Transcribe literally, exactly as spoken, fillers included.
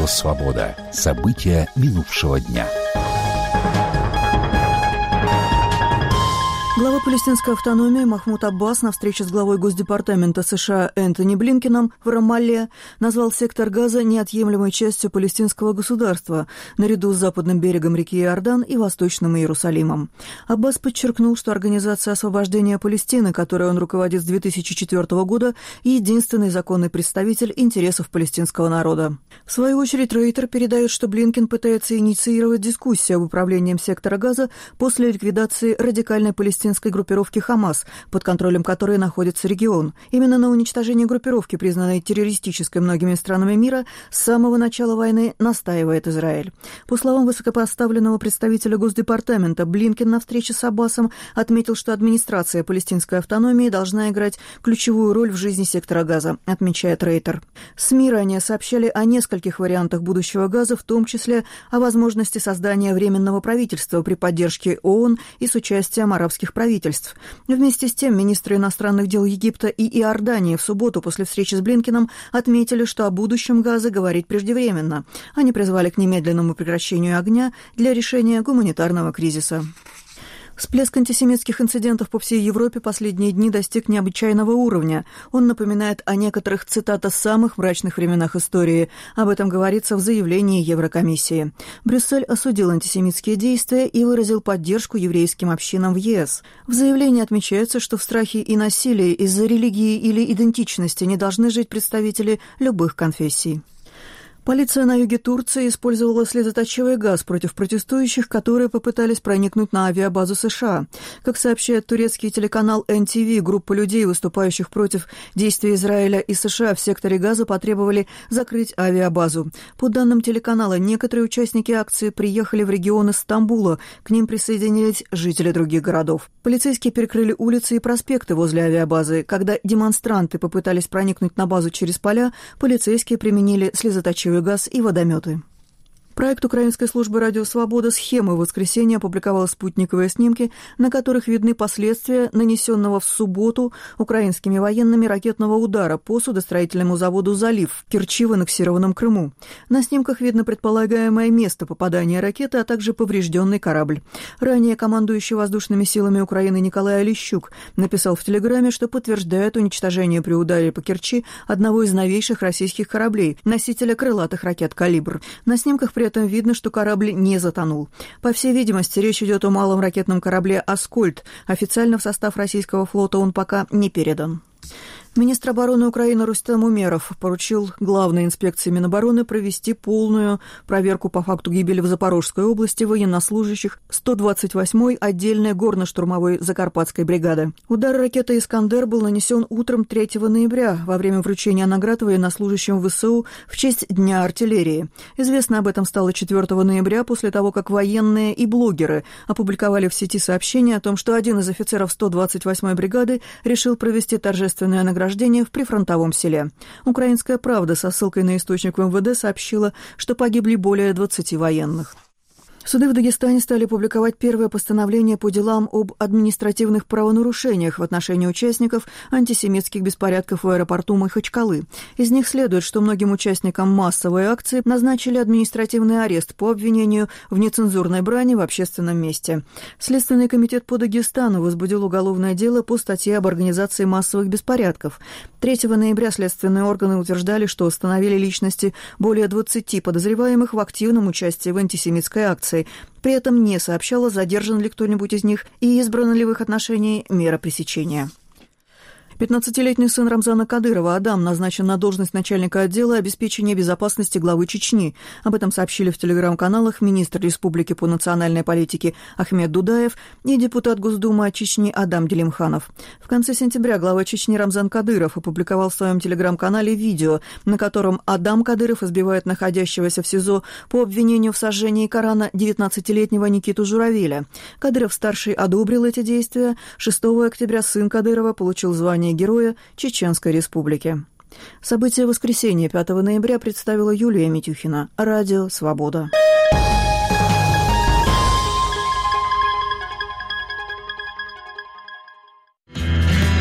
Радио «Свобода». События минувшего дня. Глава палестинской автономии Махмуд Аббас на встрече с главой Госдепартамента США Энтони Блинкеном в Рамалле назвал сектор Газа неотъемлемой частью палестинского государства, наряду с западным берегом реки Иордан и Восточным Иерусалимом. Аббас подчеркнул, что Организация освобождения Палестины, которой он руководит с две тысячи четвёртого года, единственный законный представитель интересов палестинского народа. В свою очередь, Рейтер передает, что Блинкен пытается инициировать дискуссию об управлении сектора Газа после ликвидации радикальной палестинской группировки «Хамас», под контролем которой находится регион. Именно на уничтожении группировки, признанной террористической многими странами мира, с самого начала войны настаивает Израиль. По словам высокопоставленного представителя Госдепартамента, Блинкен на встрече с Аббасом отметил, что администрация палестинской автономии должна играть ключевую роль в жизни сектора Газа, отмечает Рейтер. СМИ ранее сообщали о нескольких вариантах будущего Газа, в том числе о возможности создания временного правительства при поддержке ООН и с участием арабских правительств. Вместе с тем, министры иностранных дел Египта и Иордании в субботу после встречи с Блинкеном отметили, что о будущем Газа говорить преждевременно. Они призвали к немедленному прекращению огня для решения гуманитарного кризиса. Всплеск антисемитских инцидентов по всей Европе последние дни достиг необычайного уровня. Он напоминает о некоторых, цитата, «самых мрачных временах истории». Об этом говорится в заявлении Еврокомиссии. Брюссель осудил антисемитские действия и выразил поддержку еврейским общинам в ЕС. В заявлении отмечается, что в страхе и насилии из-за религии или идентичности не должны жить представители любых конфессий. Полиция на юге Турции использовала слезоточивый газ против протестующих, которые попытались проникнуть на авиабазу США. Как сообщает турецкий телеканал эн ти ви, группа людей, выступающих против действий Израиля и США в секторе Газа, потребовали закрыть авиабазу. По данным телеканала, некоторые участники акции приехали в регион из Стамбула, к ним присоединились жители других городов. Полицейские перекрыли улицы и проспекты возле авиабазы. Когда демонстранты попытались проникнуть на базу через поля, полицейские применили слезоточивый газ и водометы. Проект украинской службы «Радио Свобода» «Схемы» в воскресенье опубликовал спутниковые снимки, на которых видны последствия нанесенного в субботу украинскими военными ракетного удара по судостроительному заводу «Залив» в Керчи в аннексированном Крыму. На снимках видно предполагаемое место попадания ракеты, а также поврежденный корабль. Ранее командующий воздушными силами Украины Николай Олещук написал в Телеграме, что подтверждает уничтожение при ударе по Керчи одного из новейших российских кораблей, носителя крылатых ракет «Калибр». На снимках при этом видно, что корабль не затонул. По всей видимости, речь идет о малом ракетном корабле «Аскольд». Официально в состав российского флота он пока не передан. Министр обороны Украины Рустем Умеров поручил главной инспекции Минобороны провести полную проверку по факту гибели в Запорожской области военнослужащих сто двадцать восьмой отдельной горно-штурмовой Закарпатской бригады. Удар ракеты «Искандер» был нанесен утром третьего ноября во время вручения наград военнослужащим ВСУ в честь Дня артиллерии. Известно об этом стало четвёртого ноября после того, как военные и блогеры опубликовали в сети сообщение о том, что один из офицеров сто двадцать восьмой бригады решил провести торжественное награждение в прифронтовом селе. «Украинская правда» со ссылкой на источник в эм вэ дэ сообщила, что погибли более двадцати военных. Суды в Дагестане стали публиковать первое постановление по делам об административных правонарушениях в отношении участников антисемитских беспорядков в аэропорту Махачкалы. Из них следует, что многим участникам массовой акции назначили административный арест по обвинению в нецензурной брани в общественном месте. Следственный комитет по Дагестану возбудил уголовное дело по статье об организации массовых беспорядков. третьего ноября следственные органы утверждали, что установили личности более двадцати подозреваемых в активном участии в антисемитской акции. При этом не сообщала, задержан ли кто-нибудь из них и избрана ли в их отношении мера пресечения. пятнадцатилетний сын Рамзана Кадырова Адам назначен на должность начальника отдела обеспечения безопасности главы Чечни. Об этом сообщили в телеграм-каналах министр республики по национальной политике Ахмед Дудаев и депутат Госдумы от Чечни Адам Делимханов. В конце сентября глава Чечни Рамзан Кадыров опубликовал в своем телеграм-канале видео, на котором Адам Кадыров избивает находящегося в СИЗО по обвинению в сожжении Корана девятнадцатилетнего Никиту Журавеля. Кадыров-старший одобрил эти действия. шестого октября сын Кадырова получил звание Героя Чеченской Республики. События воскресенья пятого ноября представила Юлия Митюхина. Радио «Свобода».